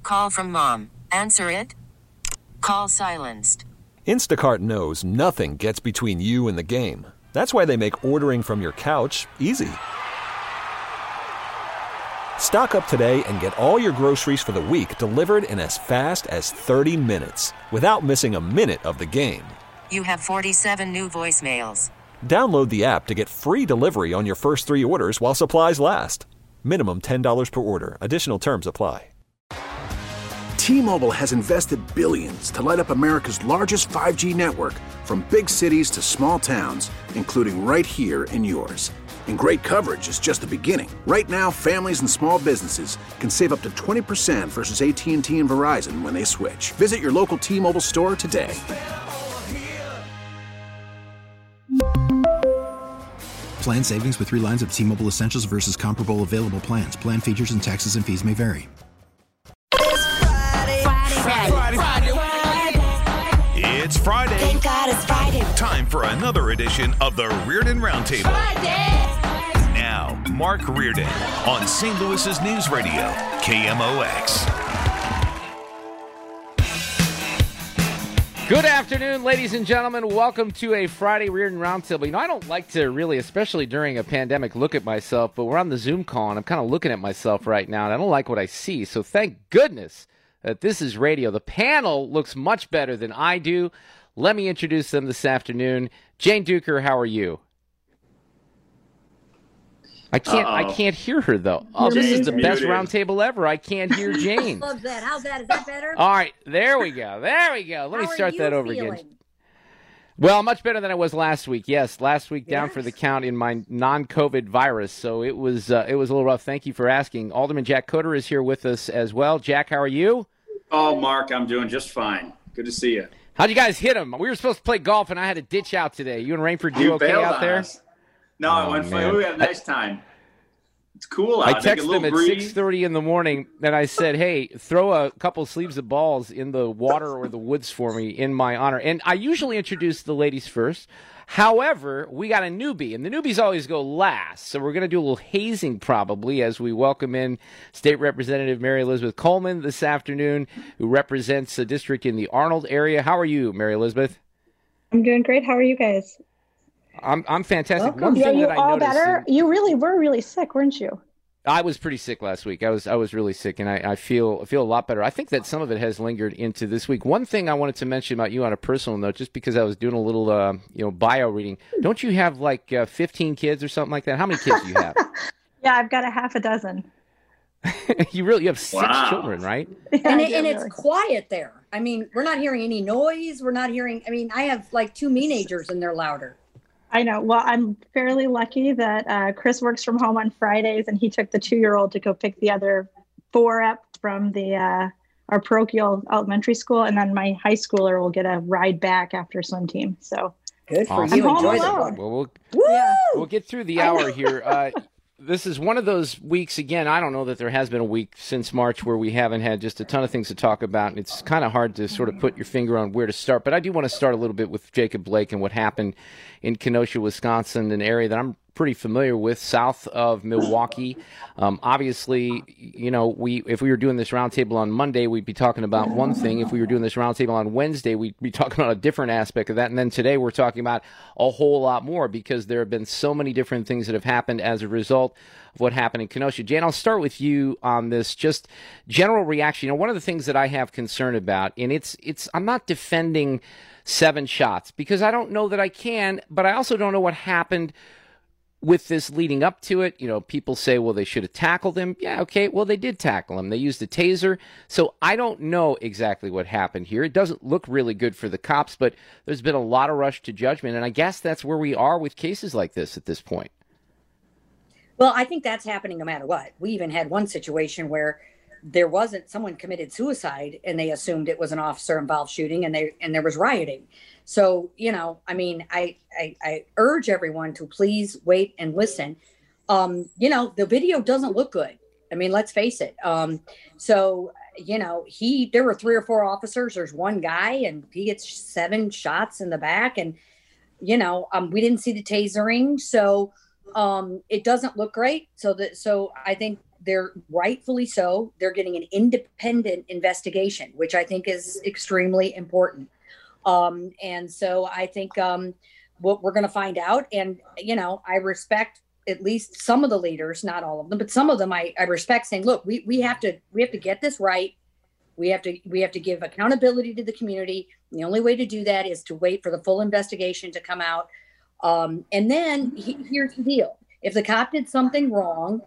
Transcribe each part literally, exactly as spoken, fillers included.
call from mom. Answer it. Call silenced. Instacart knows nothing gets between you and the game. That's why they make ordering from your couch easy. Stock up today and get all your groceries for the week delivered in as fast as thirty minutes without missing a minute of the game. You have forty-seven new voicemails. Download the app to get free delivery on your first three orders while supplies last. Minimum ten dollars per order. Additional terms apply. T-Mobile has invested billions to light up America's largest five G network, from big cities to small towns, including right here in yours. And great coverage is just the beginning. Right now, families and small businesses can save up to twenty percent versus A T and T and Verizon when they switch. Visit your local T-Mobile store today. Plan savings with three lines of T-Mobile Essentials versus comparable available plans. Plan features and taxes and fees may vary. Friday. Friday. It's Friday. Thank God it's Friday. Time for another edition of the Reardon Roundtable. Friday. Now, Mark Reardon on Saint Louis's News Radio, K M O X. Good afternoon, ladies and gentlemen. Welcome to a Friday Reardon Roundtable. You know, I don't like to really, especially during a pandemic, look at myself, but we're on the Zoom call, and I'm kind of looking at myself right now, and I don't like what I see. So thank goodness that this is radio. The panel looks much better than I do. Let me introduce them this afternoon. Jane Duker, how are you? I can't Uh-oh. I can't hear her, though. Oh, this is the best roundtable ever. I can't hear Jane. I love that. How's that? Is that better? All right, there we go. There we go. Let How me start that over feeling? again. Well, much better than I was last week. Yes, last week down yes. for the count in my non-COVID virus, so it was uh, it was a little rough. Thank you for asking. Alderman Jack Coder is here with us as well. Jack, how are you? Oh, Mark, I'm doing just fine. Good to see you. How'd you guys hit him? We were supposed to play golf, and I had to ditch out today. You and Rainford do You okay bailed out on there? us. No, Oh, it went man. fine. We had a nice time. It's cool out. I They get a texted little him at breeze. six thirty in the morning, and I said, hey, throw a couple sleeves of balls in the water or the woods for me in my honor. And I usually introduce the ladies first. However, we got a newbie, and the newbies always go last. So we're going to do a little hazing probably as we welcome in State Representative Mary Elizabeth Coleman this afternoon, who represents a district in the Arnold area. How are you, Mary Elizabeth? I'm doing great. How are you guys? I'm I'm fantastic. Welcome. One Are thing you that I all noticed better? in- You really were really sick, weren't you? I was pretty sick last week. I was I was really sick, and I, I feel I feel a lot better. I think that some of it has lingered into this week. One thing I wanted to mention about you on a personal note, just because I was doing a little uh, you know bio reading. Don't you have like uh, fifteen kids or something like that? How many kids do you have? Yeah, I've got a half a dozen. you really you have six Wow. children, right? Yeah, And, I it, do, and it's really. quiet there. I mean, we're not hearing any noise. We're not hearing. I mean, I have like two teenagers and they're louder. I know. Well, I'm fairly lucky that uh, Chris works from home on Fridays, and he took the two-year-old to go pick the other four up from the uh, our parochial elementary school, and then my high schooler will get a ride back after swim team. So Good for Awesome. you. I'm home Enjoy the alone. one. Well, we'll Woo! Yeah. we'll get through the hour here. Uh, this is one of those weeks, again, I don't know that there has been a week since March where we haven't had just a ton of things to talk about, and it's kind of hard to sort of put your finger on where to start. But I do want to start a little bit with Jacob Blake and what happened in Kenosha, Wisconsin, an area that I'm pretty familiar with, south of Milwaukee. Um, obviously, you know, we if we were doing this roundtable on Monday, we'd be talking about one thing. If we were doing this roundtable on Wednesday, we'd be talking about a different aspect of that. And then today we're talking about a whole lot more because there have been so many different things that have happened as a result of what happened in Kenosha. Jan, I'll start with you on this, just general reaction. You know, one of the things that I have concern about, and it's it's I'm not defending seven shots because I don't know that I can, but I also don't know what happened with this leading up to it. You know, people say, well, they should have tackled him. Yeah, okay, well, they did tackle him. They used a taser. So I don't know exactly what happened here. It doesn't look really good for the cops, but there's been a lot of rush to judgment, and I guess that's where we are with cases like this at this point. Well, I think that's happening no matter what. We even had one situation where there wasn't someone committed suicide and they assumed it was an officer involved shooting and they and there was rioting. So, you know, I mean, I I, I urge everyone to please wait and listen. Um, you know, the video doesn't look good. I mean, let's face it. Um, so, you know, he there were three or four officers. There's one guy and he gets seven shots in the back. And, you know, um, we didn't see the tasering. So um, it doesn't look great. So that so I think they're rightfully so. They're getting an independent investigation, which I think is extremely important. Um, and so I think um, what we're going to find out, and, you know, I respect at least some of the leaders, not all of them, but some of them I, I respect, saying, look, we, we have to, we have to get this right. We have to, we have to give accountability to the community. And the only way to do that is to wait for the full investigation to come out. Um, and then he, here's the deal. If the cop did something wrong,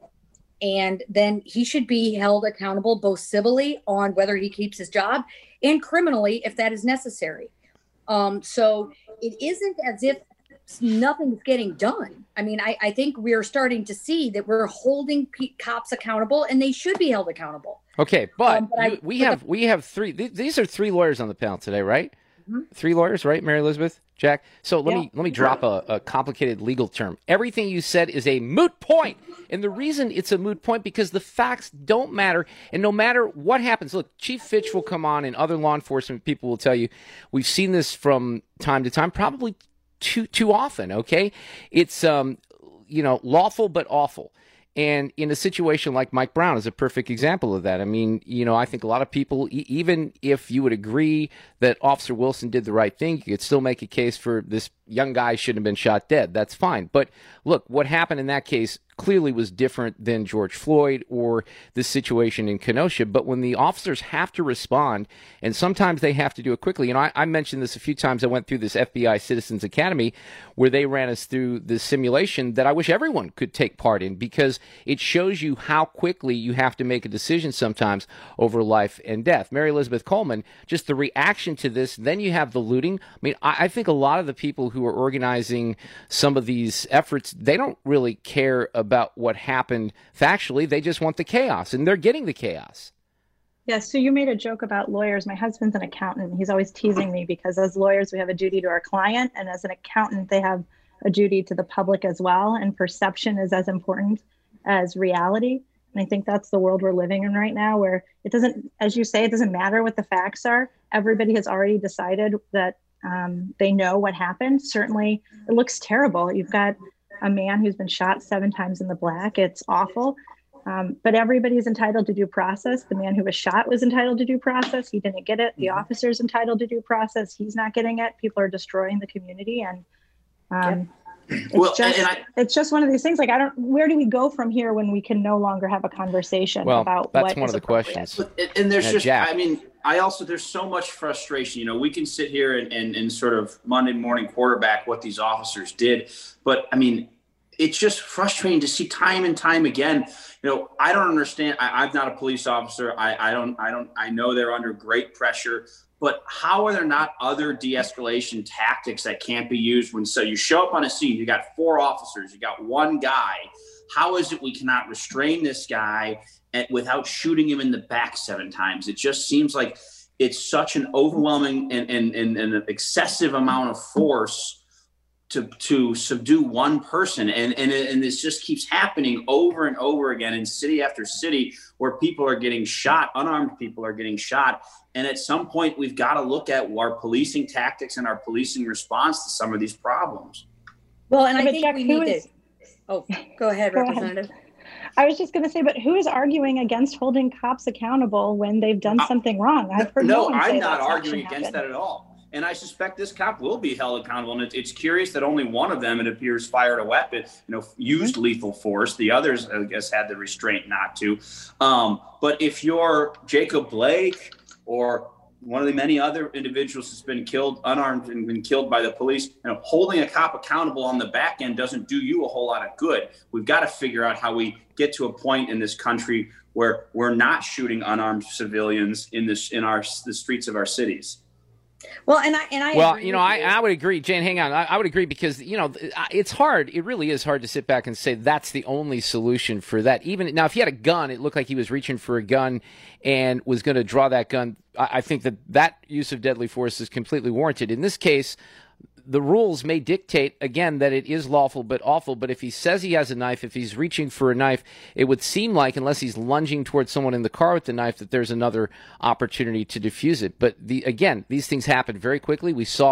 and then he should be held accountable both civilly on whether he keeps his job and criminally if that is necessary. Um, so it isn't as if nothing's getting done. I mean, I, I think we're starting to see that we're holding p- cops accountable, and they should be held accountable. Okay, but, um, but you, I, we but have the, we have three. Th- these are three lawyers on the panel today, right? Mm-hmm. Three lawyers, right? Mary Elizabeth, Jack. So let yeah. me let me drop a, a complicated legal term. Everything you said is a moot point, and the reason it's a moot point because the facts don't matter, and no matter what happens, look, Chief Fitch will come on, and other law enforcement people will tell you we've seen this from time to time, probably too too often. Okay, it's um you know lawful but awful. And in a situation like Mike Brown is a perfect example of that. I mean, you know, I think a lot of people, e- even if you would agree that Officer Wilson did the right thing, you could still make a case for this young guy shouldn't have been shot dead. That's fine. But look, what happened in that case clearly was different than George Floyd or the situation in Kenosha. But when the officers have to respond, and sometimes they have to do it quickly, you know, I, I mentioned this a few times. I went through this F B I Citizens Academy where they ran us through this simulation that I wish everyone could take part in, because it shows you how quickly you have to make a decision sometimes over life and death. Mary Elizabeth Coleman, just the reaction to this, then you have the looting. I mean, I, I think a lot of the people who are organizing some of these efforts, they don't really care about what happened factually. They just want the chaos, and they're getting the chaos. Yeah, so you made a joke about lawyers. My husband's an accountant, and he's always teasing me because as lawyers, we have a duty to our client, and as an accountant, they have a duty to the public as well, and perception is as important as reality. And I think that's the world we're living in right now, where it doesn't, as you say, it doesn't matter what the facts are. Everybody has already decided that um, they know what happened. Certainly, it looks terrible. You've got a man who's been shot seven times in the black. It's awful. Um, but everybody's entitled to due process. The man who was shot was entitled to due process. He didn't get it. The officer's entitled to due process. He's not getting it. People are destroying the community. And um, it's, well, just, and I, it's just one of these things. Like, I don't, where do we go from here when we can no longer have a conversation well, about that's what one is of the questions. And, and there's yeah, just, Jack. I mean, I also, there's so much frustration. You know, we can sit here and, and, and sort of Monday morning quarterback what these officers did. But I mean, it's just frustrating to see time and time again. You know, I don't understand. I, I'm not a police officer. I, I don't, I don't, I know they're under great pressure, but how are there not other de-escalation tactics that can't be used when, so you show up on a scene, you got four officers, you got one guy. How is it we cannot restrain this guy and, without shooting him in the back seven times? It just seems like it's such an overwhelming and, and, and, and an excessive amount of force to to subdue one person. And, and, and this just keeps happening over and over again in city after city where people are getting shot, unarmed people are getting shot. And at some point, we've got to look at our policing tactics and our policing response to some of these problems. Well, and I But think Jack, we who need is- to. Oh, go ahead, Go Representative. ahead. I was just going to say, but who is arguing against holding cops accountable when they've done something wrong? I've heard no, no, one say I'm not that's arguing action against happened. that at all. And I suspect this cop will be held accountable. And it, it's curious that only one of them, it appears, fired a weapon, you know, used mm-hmm. lethal force. The others, I guess, had the restraint not to. Um, but if you're Jacob Blake or one of the many other individuals that's been killed, unarmed, and been killed by the police, you know, holding a cop accountable on the back end doesn't do you a whole lot of good. We've got to figure out how we get to a point in this country where we're not shooting unarmed civilians in this in our the streets of our cities. Well, and I and I well, agree you know, with I, you. I would agree, Jane. Hang on, I, I would agree because you know it's hard. It really is hard to sit back and say that's the only solution for that. Even now, if he had a gun, it looked like he was reaching for a gun and was going to draw that gun. I, I think that that use of deadly force is completely warranted. In this case, the rules may dictate, again, that it is lawful but awful. But if he says he has a knife, if he's reaching for a knife, it would seem like, unless he's lunging towards someone in the car with the knife, that there's another opportunity to defuse it. But the, again, these things happen very quickly. We saw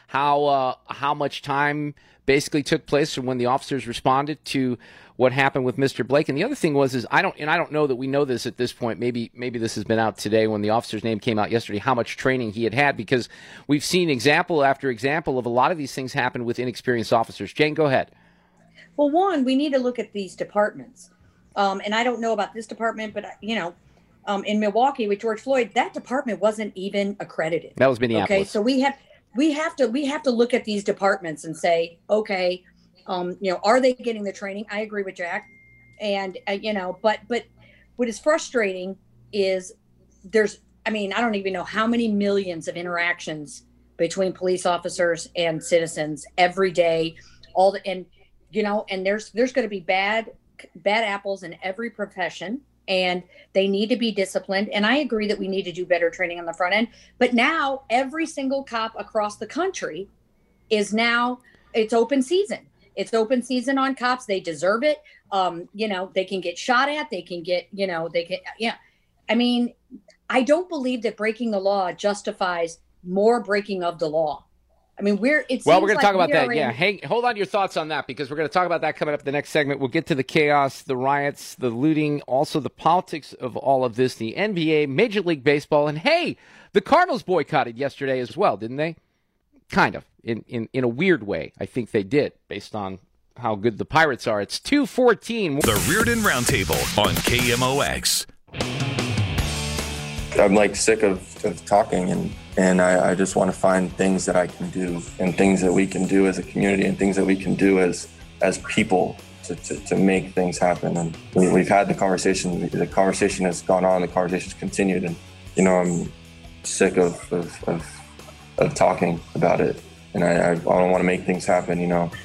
how uh, how much time basically took place from when the officers responded to what happened with Mister Blake. And the other thing was, is I don't, and I don't know that we know this at this point. Maybe, maybe this has been out today when the officer's name came out yesterday, how much training he had had, because we've seen example after example of a lot of these things happen with inexperienced officers. Jane, go ahead. Well, one, we need to look at these departments. Um, and I don't know about this department, but you know, um, in Milwaukee with George Floyd, that department wasn't even accredited. That was Minneapolis. Okay. So we have, we have to, we have to look at these departments and say, okay, Um, you know, are they getting the training? I agree with Jack. And, uh, you know, but, but what is frustrating is there's, I mean, I don't even know how many millions of interactions between police officers and citizens every day, all the, and, you know, and there's, there's going to be bad, bad apples in every profession, and they need to be disciplined. And I agree that we need to do better training on the front end, but now every single cop across the country is now, it's open season. It's open season on cops. They deserve it. Um, you know, they can get shot at. They can get, you know, they can, yeah. I mean, I don't believe that breaking the law justifies more breaking of the law. I mean, we're, it's well, we're going to like talk about that. in, Yeah. Hang, hold on to your thoughts on that, because we're going to talk about that coming up in the next segment. We'll get to the chaos, the riots, the looting, also the politics of all of this, the N B A, Major League Baseball. And hey, the Cardinals boycotted yesterday as well, didn't they? Kind of, in, in, in a weird way. I think they did, based on how good the Pirates are. It's two fourteen. The Reardon Roundtable on K M O X. I'm like sick of, of talking, and, and I, I just want to find things that I can do, and things that we can do as a community, and things that we can do as as people to, to, to make things happen. And we, we've had the conversation. The conversation has gone on. The conversation's continued, and you know, I'm sick of of, of of talking about it, and I, I don't want to make things happen, you know.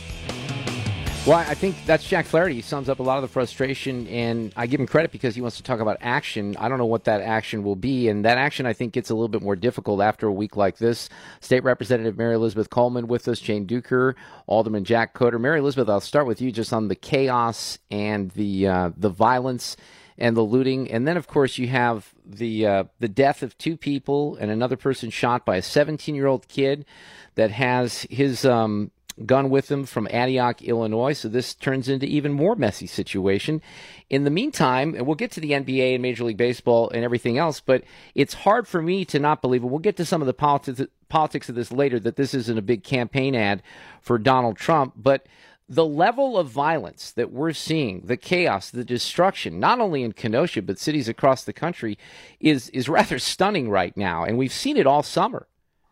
Well, I think that's Jack Flaherty. He sums up a lot of the frustration, and I give him credit because he wants to talk about action. I don't know what that action will be, and that action, I think, gets a little bit more difficult after a week like this. State Representative Mary Elizabeth Coleman with us, Jane Duker, Alderman Jack Coder. Mary Elizabeth, I'll start with you just on the chaos and the uh, the violence and the looting. And then, of course, you have the uh, the death of two people and another person shot by a seventeen-year-old kid that has his um, gun with him from Antioch, Illinois. So this turns into even more messy situation. In the meantime, and we'll get to the N B A and Major League Baseball and everything else, but it's hard for me to not believe, and we'll get to some of the politics, politics of this later, that this isn't a big campaign ad for Donald Trump. But the level of violence that we're seeing, the chaos, the destruction, not only in Kenosha, but cities across the country, is is rather stunning right now. And we've seen it all summer.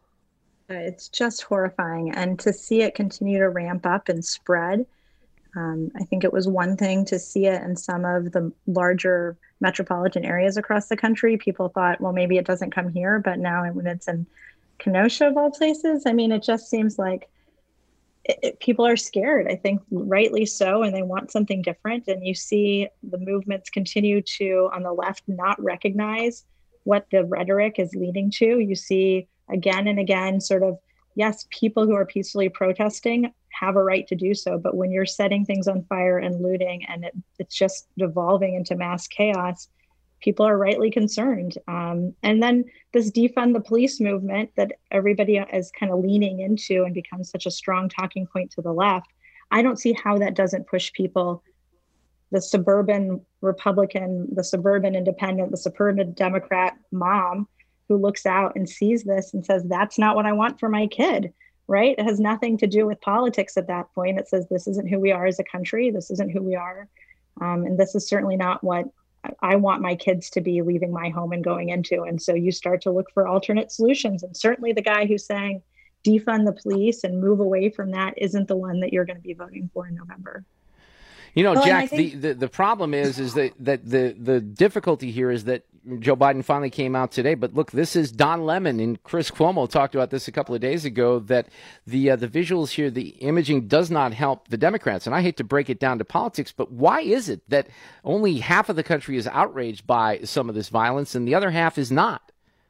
It's just horrifying. And to see it continue to ramp up and spread, um, I think it was one thing to see it in some of the larger metropolitan areas across the country. People thought, well, maybe it doesn't come here. But now when it's in Kenosha, of all places, I mean, it just seems like It, it, people are scared, I think rightly so, and they want something different. And you see the movements continue to, on the left, not recognize what the rhetoric is leading to. You see again and again sort of, yes, people who are peacefully protesting have a right to do so. But when you're setting things on fire and looting, and it, it's just devolving into mass chaos, people are rightly concerned. Um, and then this defund the police movement that everybody is kind of leaning into and becomes such a strong talking point to the left. I don't see how that doesn't push people, the suburban Republican, the suburban independent, the suburban Democrat mom who looks out and sees this and says, that's not what I want for my kid, right? It has nothing to do with politics at that point. It says, this isn't who we are as a country. This isn't who we are. Um, and this is certainly not what I want my kids to be leaving my home and going into. And so you start to look for alternate solutions. And certainly the guy who's saying defund the police and move away from that isn't the one that you're going to be voting for in November. You know, well, Jack, think- the, the, the problem is is that, that the, the difficulty here is that Joe Biden finally came out today. But look, this is Don Lemon and Chris Cuomo talked about this a couple of days ago, that the uh, the visuals here, the imaging does not help the Democrats. And I hate to break it down to politics, but why is it that only half of the country is outraged by some of this violence and the other half is not?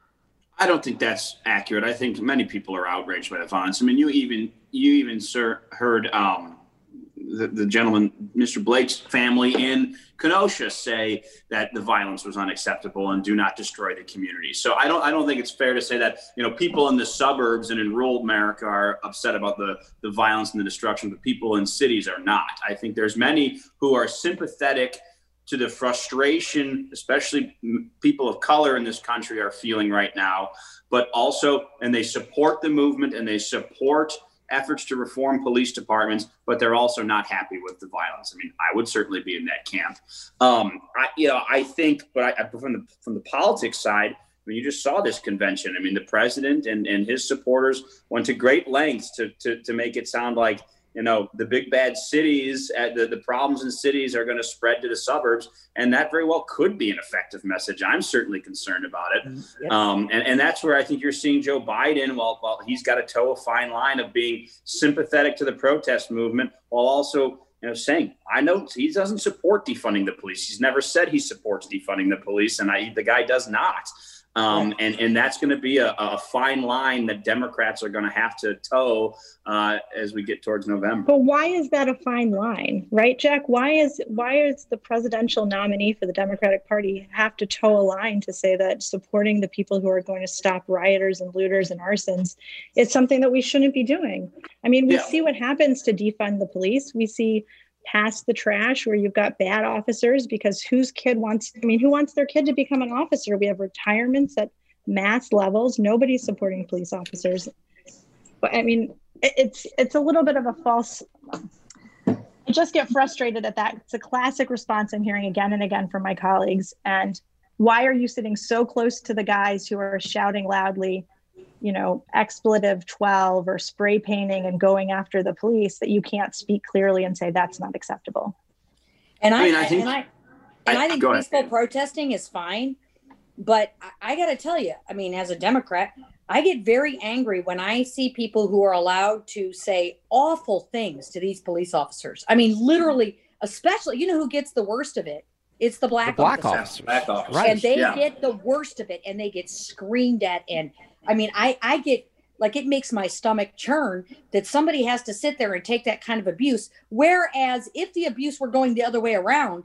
I don't think that's accurate. I think many people are outraged by the violence. I mean, you even you even sir, heard um, the, the gentleman, Mister Blake's family in Kenosha, say that the violence was unacceptable and do not destroy the community. So I don't I don't think it's fair to say that, you know, people in the suburbs and in rural America are upset about the, the violence and the destruction, but people in cities are not. I think there's many who are sympathetic to the frustration, especially people of color in this country are feeling right now, but also, and they support the movement and they support efforts to reform police departments, but they're also not happy with the violence. I mean, I would certainly be in that camp. Um, I, you know, I think, but I, from the from the politics side, I mean, you just saw this convention. I mean, the president and, and his supporters went to great lengths to to to make it sound like, you know, the big bad cities, uh, the, the problems in cities are going to spread to the suburbs. And that very well could be an effective message. I'm certainly concerned about it. Yep. Um, and, and that's where I think you're seeing Joe Biden, while, while he's got to toe a fine line of being sympathetic to the protest movement, while also, you know, saying, I know he doesn't support defunding the police. He's never said he supports defunding the police. And I, the guy does not. Um, and, and that's going to be a, a fine line that Democrats are going to have to toe uh, as we get towards November. But why is that a fine line, right, Jack? Why is why is the presidential nominee for the Democratic Party have to toe a line to say that supporting the people who are going to stop rioters and looters and arsons is something that we shouldn't be doing? I mean, we yeah. see what happens to defund the police. We see Pass the Trash, where you've got bad officers, because whose kid wants, I mean, who wants their kid to become an officer? We have retirements at mass levels. Nobody's supporting police officers. But I mean, it's it's a little bit of a false, I just get frustrated at that. It's a classic response I'm hearing again and again from my colleagues. And why are you sitting so close to the guys who are shouting loudly, you know, expletive twelve or spray painting and going after the police, that you can't speak clearly and say that's not acceptable? And I, I mean, I think, and I, and I, I think peaceful ahead. protesting is fine, but I, I got to tell you, I mean, as a Democrat, I get very angry when I see people who are allowed to say awful things to these police officers. I mean, literally, especially, you know, who gets the worst of it? It's the black, the black officers. officers. Black officers. Right. And they yeah. get the worst of it, and they get screamed at. And I mean, I, I get, like, it makes my stomach churn that somebody has to sit there and take that kind of abuse. Whereas if the abuse were going the other way around,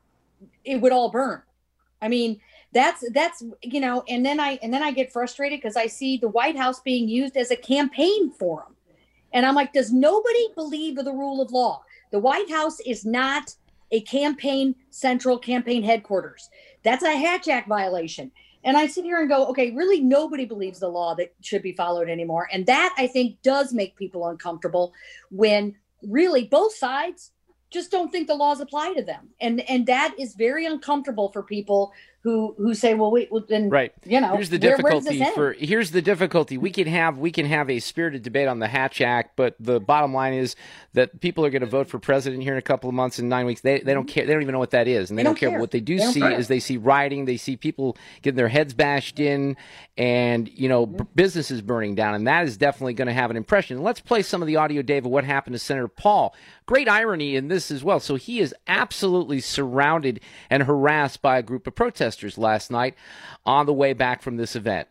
it would all burn. I mean, that's, that's, you know, and then I, and then I get frustrated because I see the White House being used as a campaign forum. And I'm like, does nobody believe in the rule of law? The White House is not a campaign central campaign headquarters. That's a Hatch Act violation. And I sit here and go, okay, really nobody believes the law that should be followed anymore. And that, I think, does make people uncomfortable when really both sides just don't think the laws apply to them. And and that is very uncomfortable for people who who say, well, wait, well, then, right. you know, here's the where, difficulty for here's the difficulty. We can have we can have a spirited debate on the Hatch Act, but the bottom line is that people are going to vote for president here in a couple of months, in nine weeks. They they don't care. They don't even know what that is, and they, they don't, don't care. care. What they do they see is they see rioting. They see people getting their heads bashed in, and you know, mm-hmm. b- businesses burning down, and that is definitely going to have an impression. Let's play some of the audio, Dave, of what happened to Senator Paul. Great irony in this as well. So he is absolutely surrounded and harassed by a group of protesters last night on the way back from this event.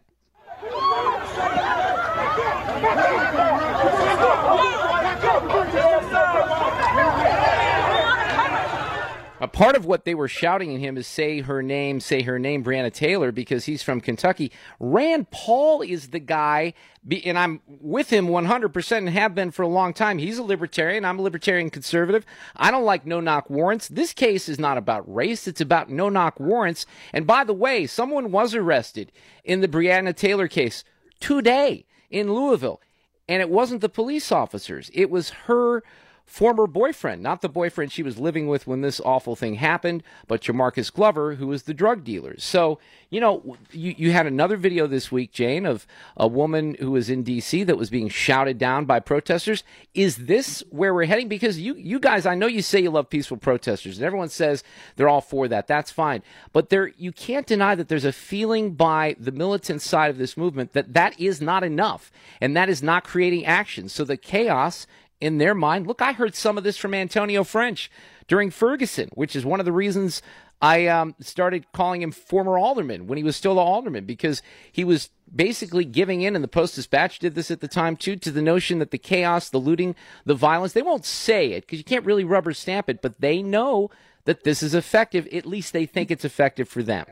A part of what they were shouting at him is say her name, say her name, Breonna Taylor, because he's from Kentucky. Rand Paul is the guy, and I'm with him one hundred percent and have been for a long time. He's a libertarian. I'm a libertarian conservative. I don't like no-knock warrants. This case is not about race. It's about no-knock warrants. And by the way, someone was arrested in the Breonna Taylor case today in Louisville, and it wasn't the police officers. It was her former boyfriend, not the boyfriend she was living with when this awful thing happened, but Jamarcus Glover, who was the drug dealer. So, you know, you, you had another video this week, Jane, of a woman who was in D C that was being shouted down by protesters. Is this where we're heading? Because you, you guys, I know you say you love peaceful protesters, and everyone says they're all for that. That's fine. But there, you can't deny that there's a feeling by the militant side of this movement that that is not enough, and that is not creating action. So the chaos in their mind, look, I heard some of this from Antonio French during Ferguson, which is one of the reasons I um, started calling him former alderman when he was still the alderman, because he was basically giving in, and the Post-Dispatch did this at the time too, to the notion that the chaos, the looting, the violence, they won't say it because you can't really rubber stamp it, but they know that this is effective. At least they think it's effective for them.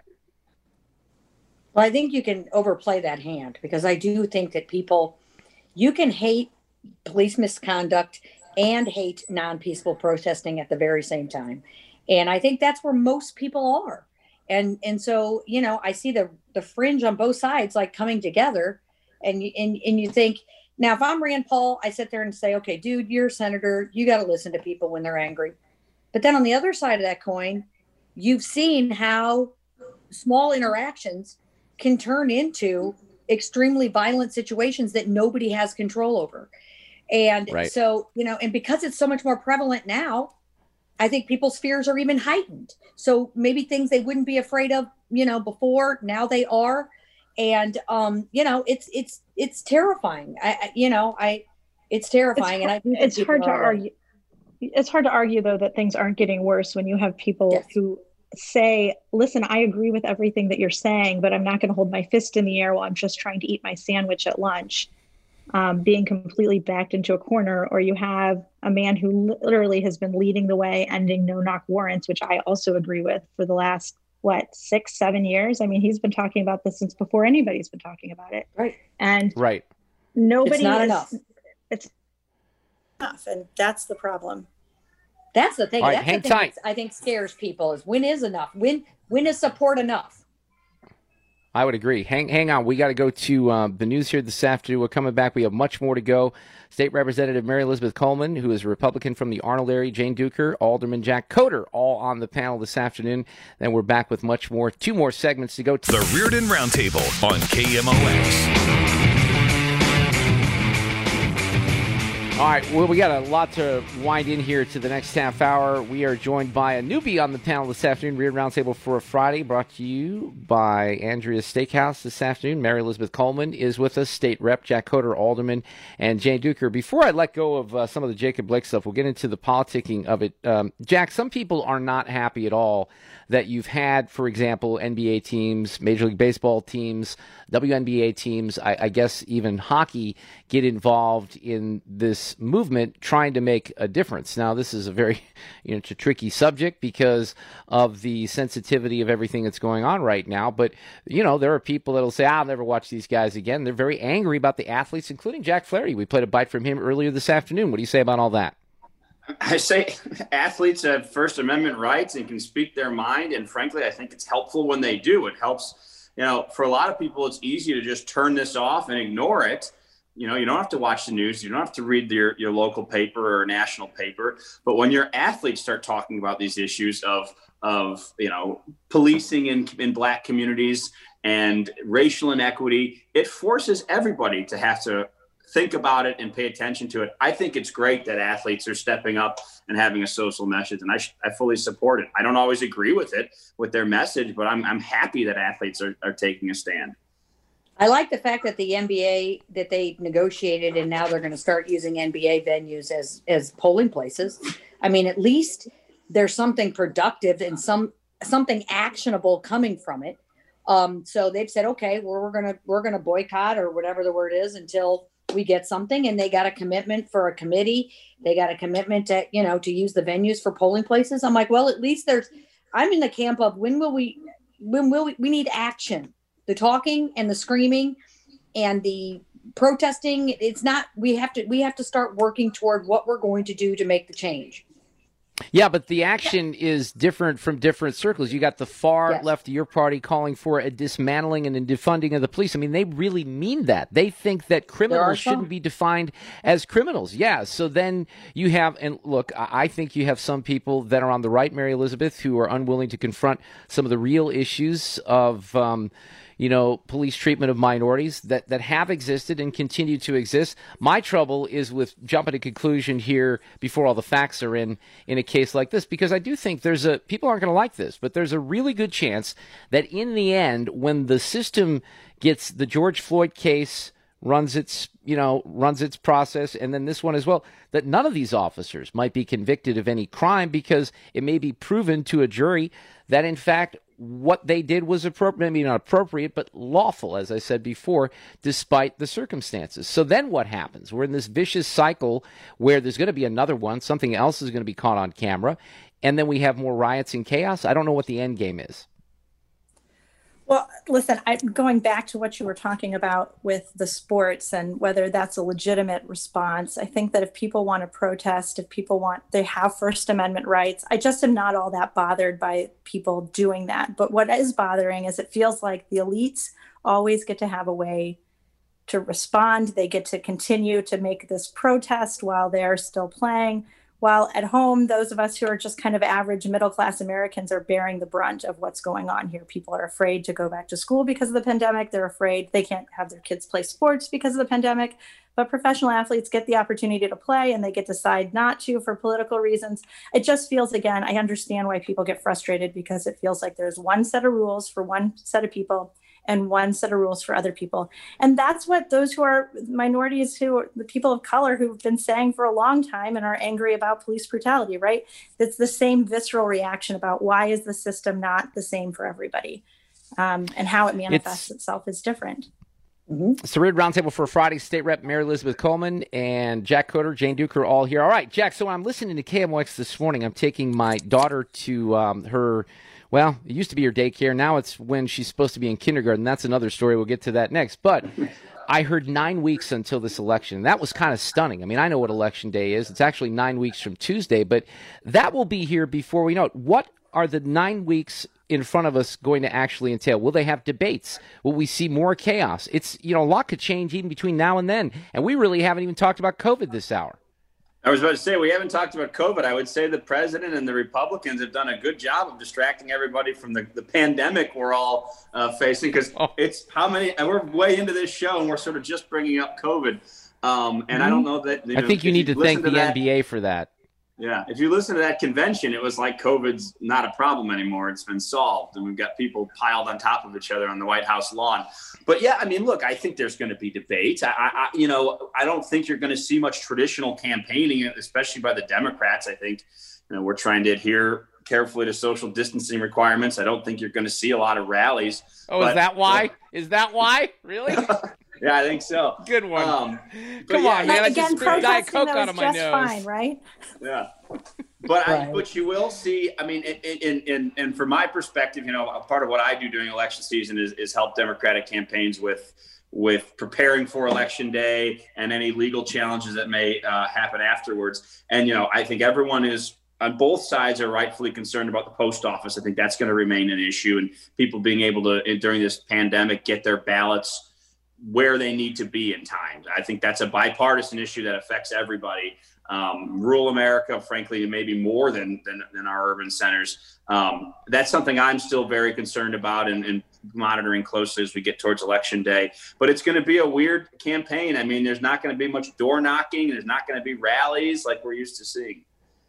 Well, I think you can overplay that hand, because I do think that people, you can hate police misconduct and hate non-peaceful protesting at the very same time. And I think that's where most people are. And and so, you know, I see the the fringe on both sides like coming together. And, and, and you think, now, if I'm Rand Paul, I sit there and say, okay, dude, you're a senator. You got to listen to people when they're angry. But then on the other side of that coin, you've seen how small interactions can turn into extremely violent situations that nobody has control over. And right. so, you know, and because it's so much more prevalent now, I think people's fears are even heightened. So maybe things they wouldn't be afraid of, you know, before, now they are. And, um, you know, it's, it's, it's terrifying. I, I you know, I, it's terrifying. It's, and I think it's hard to argue. It's hard to argue, though, that things aren't getting worse when you have people yes. who say, listen, I agree with everything that you're saying, but I'm not going to hold my fist in the air while I'm just trying to eat my sandwich at lunch, um, being completely backed into a corner. Or you have a man who literally has been leading the way, ending no-knock warrants, which I also agree with, for the last, what, six, seven years? I mean, he's been talking about this since before anybody's been talking about it. Right. And right. nobody it's not is, enough. It's enough, and that's the problem. That's the thing. All right, That's hang the thing tight. I think scares people is when is enough? When when is support enough? I would agree. Hang hang on. We got to go to uh, the news here this afternoon. We're coming back. We have much more to go. State Representative Mary Elizabeth Coleman, who is a Republican from the Arnold area, Jane Duker, Alderman Jack Coder, all on the panel this afternoon. Then we're back with much more. Two more segments to go. The Reardon Roundtable on K M O X. All right, well, we got a lot to wind in here to the next half hour. We are joined by a newbie on the panel this afternoon, Reardon Roundtable for a Friday, brought to you by Andrea's Steakhouse this afternoon. Mary Elizabeth Coleman is with us, State Rep Jack Coder, Alderman, and Jane Duker. Before I let go of uh, some of the Jacob Blake stuff, we'll get into the politicking of it. Um, Jack, some people are not happy at all that you've had, for example, N B A teams, Major League Baseball teams, W N B A teams, I, I guess even hockey, get involved in this movement trying to make a difference. Now, this is a very, you know, it's a tricky subject because of the sensitivity of everything that's going on right now. But, you know, there are people that'll say, I'll never watch these guys again. They're very angry about the athletes, including Jack Flaherty. We played a bite from him earlier this afternoon. What do you say about all that? I say athletes have First Amendment rights and can speak their mind. And frankly, I think it's helpful when they do. It helps, you know, for a lot of people, it's easy to just turn this off and ignore it. You know, you don't have to watch the news. You don't have to read your, your local paper or national paper. But when your athletes start talking about these issues of, of you know, policing in, in Black communities and racial inequity, it forces everybody to have to think about it and pay attention to it. I think it's great that athletes are stepping up and having a social message, and I, sh- I fully support it. I don't always agree with it, with their message, but I'm, I'm happy that athletes are, are taking a stand. I like the fact that the N B A, that they negotiated and now they're going to start using N B A venues as, as polling places. I mean, at least there's something productive and some something actionable coming from it. Um, so they've said, okay, well, we're going to we're going to boycott or whatever the word is until we get something. And they got a commitment for a committee. They got a commitment to, you know, to use the venues for polling places. I'm like, well, at least there's, I'm in the camp of when will we, when will we, we need action. The talking and the screaming and the protesting, it's not, we have to, we have to start working toward what we're going to do to make the change. Yeah, but the action is different from different circles. You got the far yes. left of your party calling for a dismantling and a defunding of the police. I mean, they really mean that. They think that criminals shouldn't be defined as criminals. Yeah, so then you have, and look, I think you have some people that are on the right, Mary Elizabeth, who are unwilling to confront some of the real issues of, um, you know, police treatment of minorities that, that have existed and continue to exist. My trouble is with jumping to conclusion here before all the facts are in, in a case like this, because I do think there's a, people aren't going to like this, but there's a really good chance that in the end, when the system gets the George Floyd case runs its, you know, runs its process, and then this one as well, that none of these officers might be convicted of any crime because it may be proven to a jury that, in fact, what they did was appropriate, maybe not appropriate, but lawful, as I said before, despite the circumstances. So then what happens? We're in this vicious cycle where there's going to be another one, something else is going to be caught on camera, and then we have more riots and chaos. I don't know what the end game is. Well, listen, I, going back to what you were talking about with the sports and whether that's a legitimate response, I think that if people want to protest, if people want, they have First Amendment rights. I just am not all that bothered by people doing that. But what is bothering is it feels like the elites always get to have a way to respond. They get to continue to make this protest while they're still playing. While at home, those of us who are just kind of average middle-class Americans are bearing the brunt of what's going on here. People are afraid to go back to school because of the pandemic. They're afraid they can't have their kids play sports because of the pandemic. But professional athletes get the opportunity to play and they get to decide not to for political reasons. It just feels, again, I understand why people get frustrated because it feels like there's one set of rules for one set of people and one set of rules for other people. And that's what those who are minorities, who are the people of color who've been saying for a long time and are angry about police brutality, right? It's the same visceral reaction about why is the system not the same for everybody, um, and how it manifests it's, itself is different. Mm-hmm. It's the Rear Roundtable for Friday. State Rep Mary Elizabeth Coleman and Jack Coder, Jane Duke are all here. All right, Jack, so when I'm listening to K M O X this morning, I'm taking my daughter to um, her Well, it used to be her daycare. Now it's when she's supposed to be in kindergarten. That's another story. We'll get to that next. But I heard nine weeks until this election. That was kind of stunning. I mean, I know what Election Day is. It's actually nine weeks from Tuesday, but that will be here before we know it. What are the nine weeks in front of us going to actually entail? Will they have debates? Will we see more chaos? It's, you know, a lot could change even between now and then. And we really haven't even talked about COVID this hour. I was about to say, we haven't talked about COVID. I would say the president and the Republicans have done a good job of distracting everybody from the, the pandemic we're all uh, facing, because oh. it's how many, and we're way into this show and we're sort of just bringing up COVID. Um, and mm-hmm. I don't know that. You know, I think you need to thank to the that, N B A for that. Yeah. If you listen to that convention, it was like COVID's not a problem anymore. It's been solved. And we've got people piled on top of each other on the White House lawn. But yeah, I mean, look, I think there's going to be debates. I, I, you know, I don't think you're going to see much traditional campaigning, especially by the Democrats. I think, you know, we're trying to adhere carefully to social distancing requirements. I don't think you're going to see a lot of rallies. Oh, but, is that why? Uh, is that why? Really? Yeah, I think so. Good one. Um, Come yeah, on, man. I again, just spit Diet Coke out of my just nose. Fine, right? Yeah. But right. I, but you will see, I mean, in, in, and from my perspective, you know, a part of what I do during election season is, is help Democratic campaigns with with preparing for Election Day and any legal challenges that may uh, happen afterwards. And, you know, I think everyone is on both sides are rightfully concerned about the post office. I think that's going to remain an issue, and people being able to, during this pandemic, get their ballots where they need to be in time. I think that's a bipartisan issue that affects everybody. Um, rural America, frankly, maybe more than, than, than our urban centers. Um, that's something I'm still very concerned about and, and monitoring closely as we get towards Election Day. But it's going to be a weird campaign. I mean, there's not going to be much door knocking. There's not going to be rallies like we're used to seeing.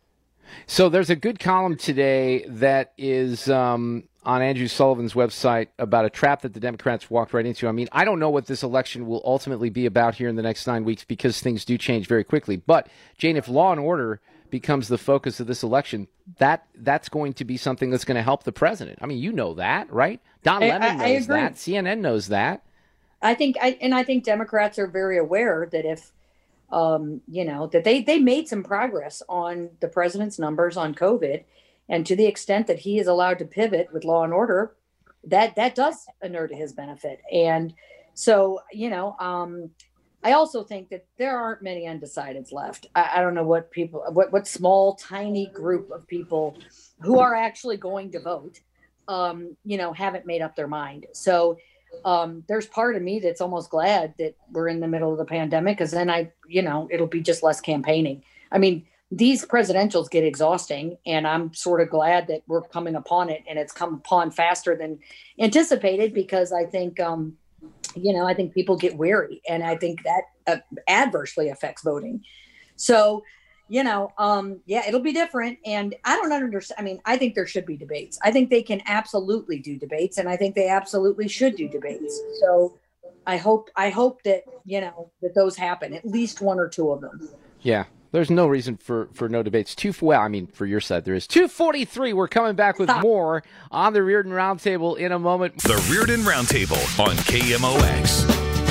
So there's a good column today that is um, on Andrew Sullivan's website about a trap that the Democrats walked right into. I mean, I don't know what this election will ultimately be about here in the next nine weeks because things do change very quickly. But, Jane, if law and order becomes the focus of this election, that that's going to be something that's going to help the president. I mean, you know that, right? Don I, Lemon I, knows I that. C N N knows that. I think, I, and I think Democrats are very aware that if Um, you know, that they, they made some progress on the president's numbers on COVID. And to the extent that he is allowed to pivot with law and order, that, that does inure to his benefit. And so, you know, um, I also think that there aren't many undecideds left. I, I don't know what people, what, what small, tiny group of people who are actually going to vote, um, you know, haven't made up their mind. So, Um, there's part of me that's almost glad that we're in the middle of the pandemic, because then I, you know, it'll be just less campaigning. I mean, these presidentials get exhausting, and I'm sort of glad that we're coming upon it, and it's come upon faster than anticipated, because I think, um, you know, I think people get weary, and I think that uh, adversely affects voting. So, you know, um, yeah, it'll be different. And I don't understand. I mean, I think there should be debates. I think they can absolutely do debates, and I think they absolutely should do debates. So I hope I hope that, you know, that those happen, at least one or two of them. Yeah. There's no reason for, for no debates. Two, well, I mean, for your side, there is. two forty-three, we're coming back with more on the Reardon Roundtable in a moment. The Reardon Roundtable on K M O X.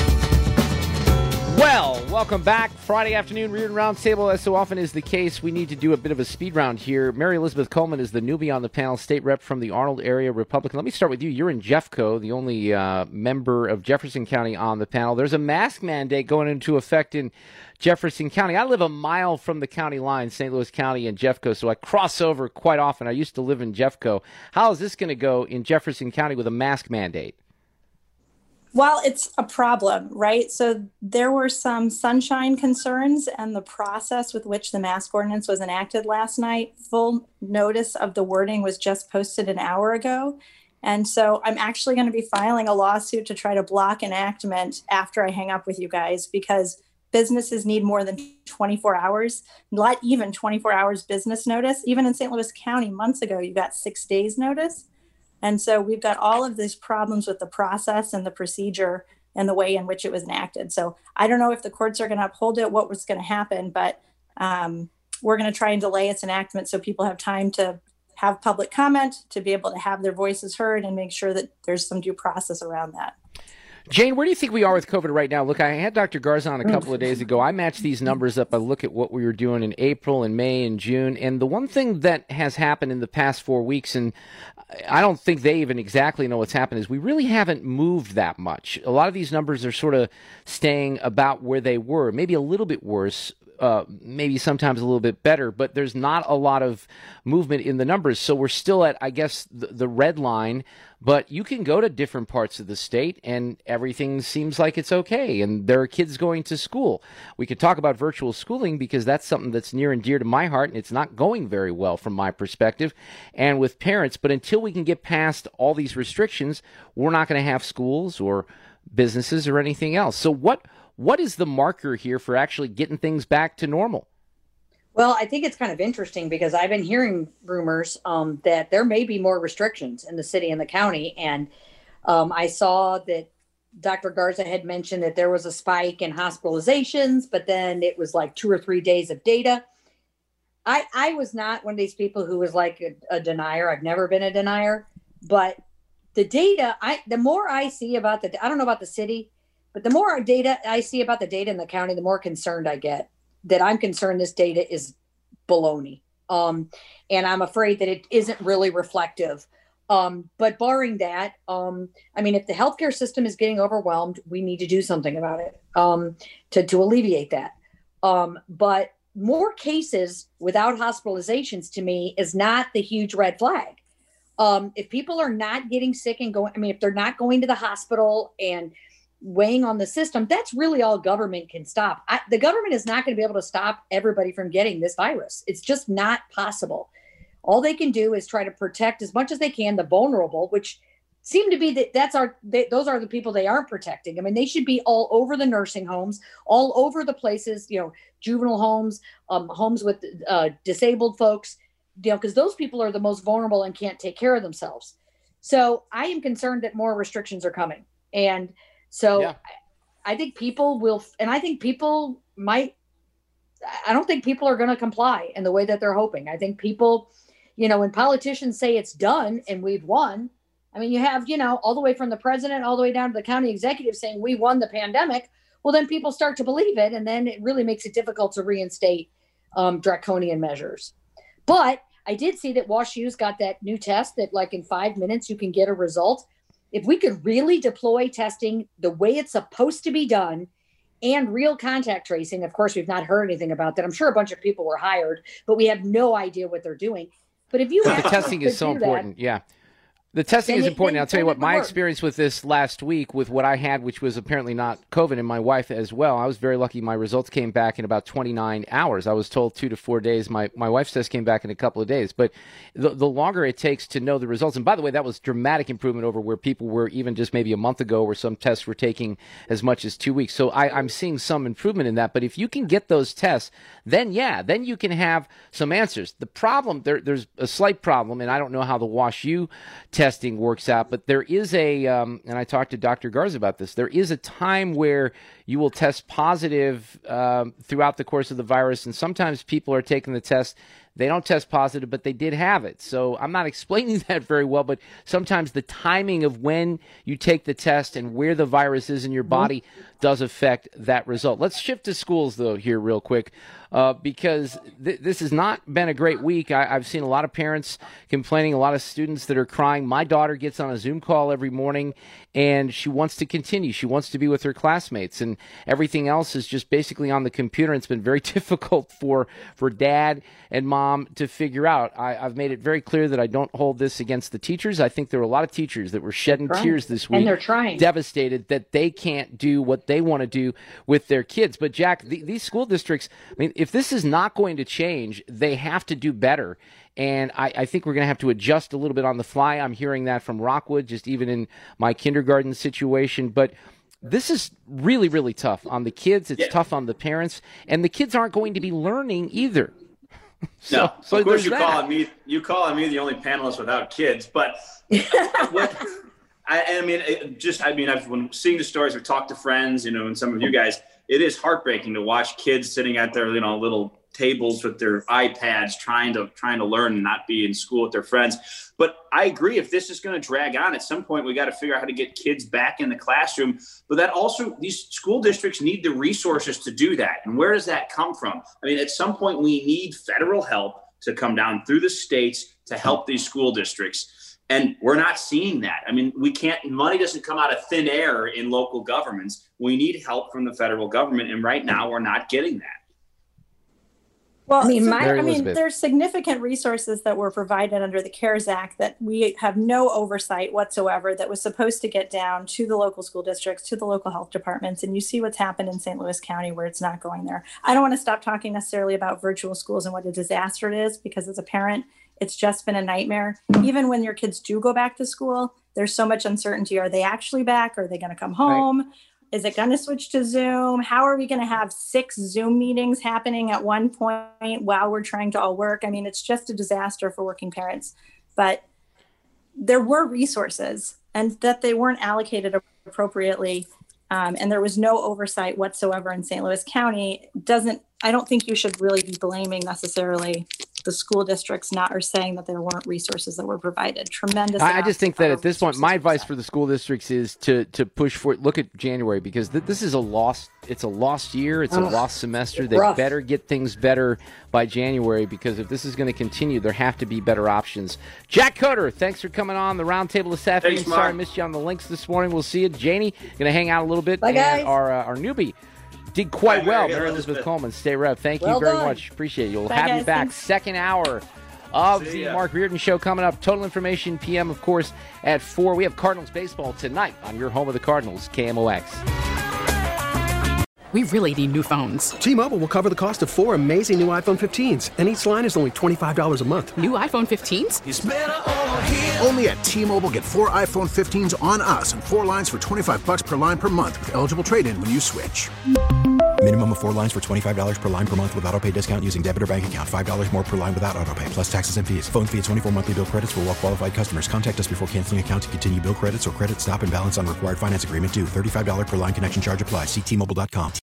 Well, welcome back. Friday afternoon, Reardon Roundtable. As so often is the case, we need to do a bit of a speed round here. Mary Elizabeth Coleman is the newbie on the panel, state rep from the Arnold area Republican. Let me start with you. You're in Jeffco, the only uh, member of Jefferson County on the panel. There's a mask mandate going into effect in Jefferson County. I live a mile from the county line, Saint Louis County and Jeffco, so I cross over quite often. I used to live in Jeffco. How is this going to go in Jefferson County with a mask mandate? Well, it's a problem, right? So there were some sunshine concerns, and the process with which the mask ordinance was enacted last night, full notice of the wording was just posted an hour ago. And so I'm actually going to be filing a lawsuit to try to block enactment after I hang up with you guys, because businesses need more than twenty-four hours, not even twenty-four hours business notice. Even in Saint Louis County months ago, you got six days notice. And so we've got all of these problems with the process and the procedure and the way in which it was enacted. So I don't know if the courts are going to uphold it, what was going to happen, but um, we're going to try and delay its enactment so people have time to have public comment, to be able to have their voices heard, and make sure that there's some due process around that. Jane, where do you think we are with COVID right now? Look, I had Doctor Garza on a couple of days ago. I matched these numbers up. I look at what we were doing in April and May and June. And the one thing that has happened in the past four weeks, and I don't think they even exactly know what's happened, is we really haven't moved that much. A lot of these numbers are sort of staying about where they were, maybe a little bit worse. Uh, maybe sometimes a little bit better, but there's not a lot of movement in the numbers. So we're still at, I guess, the, the red line, but you can go to different parts of the state and everything seems like it's okay. And there are kids going to school. We could talk about virtual schooling because that's something that's near and dear to my heart, and it's not going very well from my perspective and with parents. But until we can get past all these restrictions, we're not going to have schools or businesses or anything else. So what What is the marker here for actually getting things back to normal? Well, I think it's kind of interesting because I've been hearing rumors um, that there may be more restrictions in the city and the county. And um, I saw that Doctor Garza had mentioned that there was a spike in hospitalizations, but then it was like two or three days of data. I, I was not one of these people who was like a, a denier. I've never been a denier. But the data, I the more I see about the, I don't know about the city, but the more data I see about the data in the county, the more concerned I get that I'm concerned this data is baloney. Um, and I'm afraid that it isn't really reflective. Um, but barring that, um, I mean, if the healthcare system is getting overwhelmed, we need to do something about it um, to, to alleviate that. Um, but more cases without hospitalizations to me is not the huge red flag. Um, if people are not getting sick and going, I mean, if they're not going to the hospital and weighing on the system, that's really all government can stop. I, the government is not going to be able to stop everybody from getting this virus. It's just not possible. All they can do is try to protect as much as they can the vulnerable, which seem to be that that's our, they, those are the people they aren't protecting. I mean, they should be all over the nursing homes, all over the places, you know, juvenile homes, um, homes with uh, disabled folks, you know, because those people are the most vulnerable and can't take care of themselves. So I am concerned that more restrictions are coming. And So yeah. I think people will, and I think people might, I don't think people are going to comply in the way that they're hoping. I think people, you know, when politicians say it's done and we've won, I mean, you have, you know, all the way from the president, all the way down to the county executive saying we won the pandemic. Well, then people start to believe it. And then it really makes it difficult to reinstate um, draconian measures. But I did see that WashU's got that new test that like in five minutes, you can get a result. If we could really deploy testing the way it's supposed to be done and real contact tracing, of course, we've not heard anything about that. I'm sure a bunch of people were hired, but we have no idea what they're doing. But if you the testing is so important, that, yeah. The testing is important. I'll tell you what, my experience with this last week with what I had, which was apparently not COVID, and my wife as well, I was very lucky. My results came back in about twenty-nine hours. I was told two to four days. My my wife's test came back in a couple of days. But the, the longer it takes to know the results, and by the way, that was dramatic improvement over where people were even just maybe a month ago where some tests were taking as much as two weeks. So I, I'm seeing some improvement in that. But if you can get those tests, then yeah, then you can have some answers. The problem, there, there's a slight problem, and I don't know how the WashU testing works out. But there is a, um, and I talked to Doctor Garza about this, there is a time where you will test positive um, throughout the course of the virus, and sometimes people are taking the test. They don't test positive, but they did have it. So I'm not explaining that very well, but sometimes the timing of when you take the test and where the virus is in your body does affect that result. Let's shift to schools, though, here real quick, uh, because th- this has not been a great week. I- I've seen a lot of parents complaining, a lot of students that are crying. My daughter gets on a Zoom call every morning, and she wants to continue. She wants to be with her classmates, and everything else is just basically on the computer. And it's been very difficult for, for dad and mom to figure out. I, I've made it very clear that I don't hold this against the teachers. I think there were a lot of teachers that were shedding tears this week. And they're trying. Devastated that they can't do what they want to do with their kids. But, Jack, the, these school districts, I mean, if this is not going to change, they have to do better. And I, I think we're going to have to adjust a little bit on the fly. I'm hearing that from Rockwood, just even in my kindergarten situation. But this is really, really tough on the kids. It's yeah. tough on the parents. And the kids aren't going to be learning either. so, no, so of course you're that. calling me. You calling me the only panelist without kids, but what, I, I mean, it just I mean, I've when seeing the stories, I've talked to friends, you know, and some of you guys. It is heartbreaking to watch kids sitting at their, you know, little tables with their iPads trying to trying to learn and not be in school with their friends. But I agree, if this is going to drag on, at some point we got to figure out how to get kids back in the classroom. But that also, these school districts need the resources to do that. And where does that come from? I mean, at some point we need federal help to come down through the states to help these school districts. And we're not seeing that. I mean, we can't, money doesn't come out of thin air in local governments. We need help from the federal government. And right now we're not getting that. Well, I mean, so, my- I mean, there's significant resources that were provided under the CARES Act that we have no oversight whatsoever that was supposed to get down to the local school districts, to the local health departments. And you see what's happened in Saint Louis County where it's not going there. I don't want to stop talking necessarily about virtual schools and what a disaster it is, because as a parent, it's just been a nightmare. Even when your kids do go back to school, there's so much uncertainty. Are they actually back? Are they going to come home? Right. Is it going to switch to Zoom? How are we going to have six Zoom meetings happening at one point while we're trying to all work? I mean, it's just a disaster for working parents. But there were resources, and that they weren't allocated appropriately. Um, and there was no oversight whatsoever in Saint Louis County. Doesn't, I don't think you should really be blaming necessarily the school districts not or saying that there weren't resources that were provided. Tremendous. I, I just think that at this point, my advice for the school districts is to to push for it. Look at January, because th- this is a lost. It's a lost year. It's a oh, lost semester. They rough. better get things better by January, because if this is going to continue, there have to be better options. Jack Coder, thanks for coming on the roundtable this afternoon. Thanks, Sorry I missed you on the links this morning. We'll see you. Janie, going to hang out a little bit. Bye, guys. And our uh, our newbie did quite Bye, well. Mary Mary Elizabeth Coleman, stay rev. Thank well you very done. much. Appreciate it. You'll Bye, have guys. you back. Thanks. Second hour of See the ya. Mark Reardon Show coming up. Total Information P M, of course, at four. We have Cardinals baseball tonight on your home of the Cardinals, K M O X. We really need new phones. T-Mobile will cover the cost of four amazing new iPhone fifteens, and each line is only twenty-five dollars a month. New iPhone fifteens? It's better over here. Only at T-Mobile, get four iPhone fifteens on us and four lines for twenty-five bucks per line per month with eligible trade-in when you switch. Minimum of four lines for twenty-five dollars per line per month with autopay discount using debit or bank account. five dollars more per line without autopay, plus taxes and fees. Phone fee at twenty-four monthly bill credits for well-qualified customers. Contact us before canceling account to continue bill credits or credit stop and balance on required finance agreement due. thirty-five dollars per line connection charge applies. See T Mobile dot com.